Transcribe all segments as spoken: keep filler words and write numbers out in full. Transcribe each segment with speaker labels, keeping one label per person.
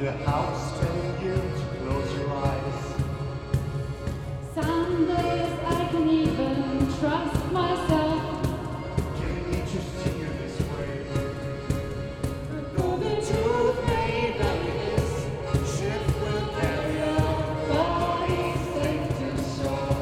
Speaker 1: the house telling you to close your eyes.
Speaker 2: Some days I can even trust myself.
Speaker 1: Can you just see you this way?
Speaker 2: Though the truth may vary, this ship will carry our bodies safe to shore.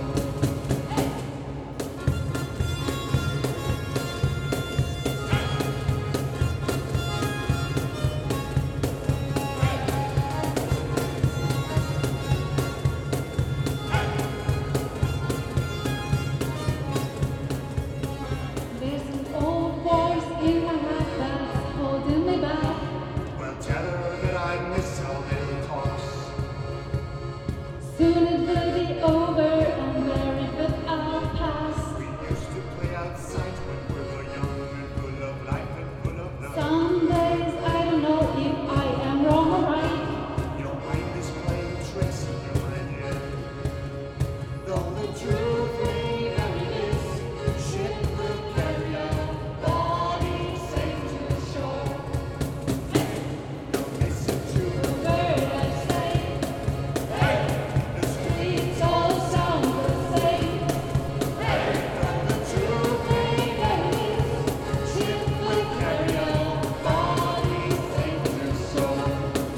Speaker 2: There's an old voice in my head that's holding me back.
Speaker 1: Well, tell her that I miss our little talks.
Speaker 2: Soon it will be over and buried with our past.
Speaker 1: We used to play outside when we were young and full of life and full of love.
Speaker 2: Some days I don't know if I am wrong or right.
Speaker 1: Your mind is playing tricks on your head.
Speaker 2: Though the truth may vary, this ship will carry our bodies safe to shore.
Speaker 1: Don't listen to
Speaker 2: The word I say,
Speaker 1: the street.
Speaker 2: it's all sound the same. Though the truth may vary, this ship will carry our bodies safe to shore.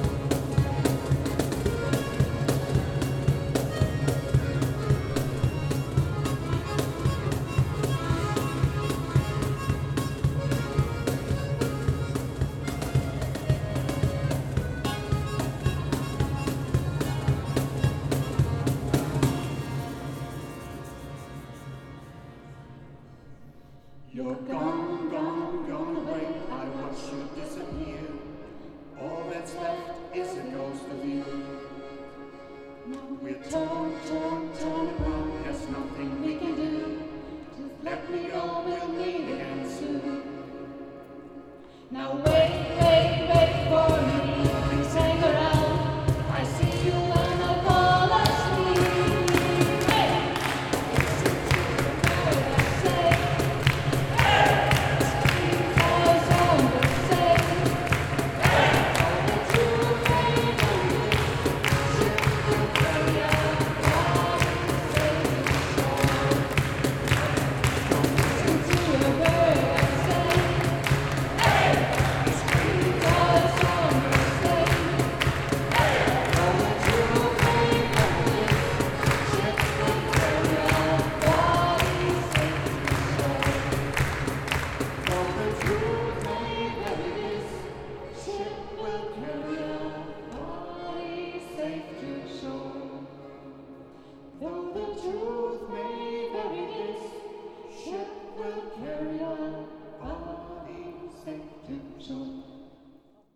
Speaker 1: You're gone, gone, gone away. I watch you disappear. All that's left is a ghost of you. We're torn, torn, torn apart. There's nothing we can do. Just let me go. We'll meet again soon.
Speaker 2: Now wait, wait, wait for me. Please hang around. I see you when I fall asleep. Hey! Listen to the word I say. Hey! It's all sound the same. Hey! All the truth may vary, ship will carry our bodies safe to shore. Listen to the word I say. It's all sound the same. All the truth may vary, ship will carry our bodies safe to shore.
Speaker 1: Though the truth may vary,
Speaker 2: Ship will carry our bodies safe to shore.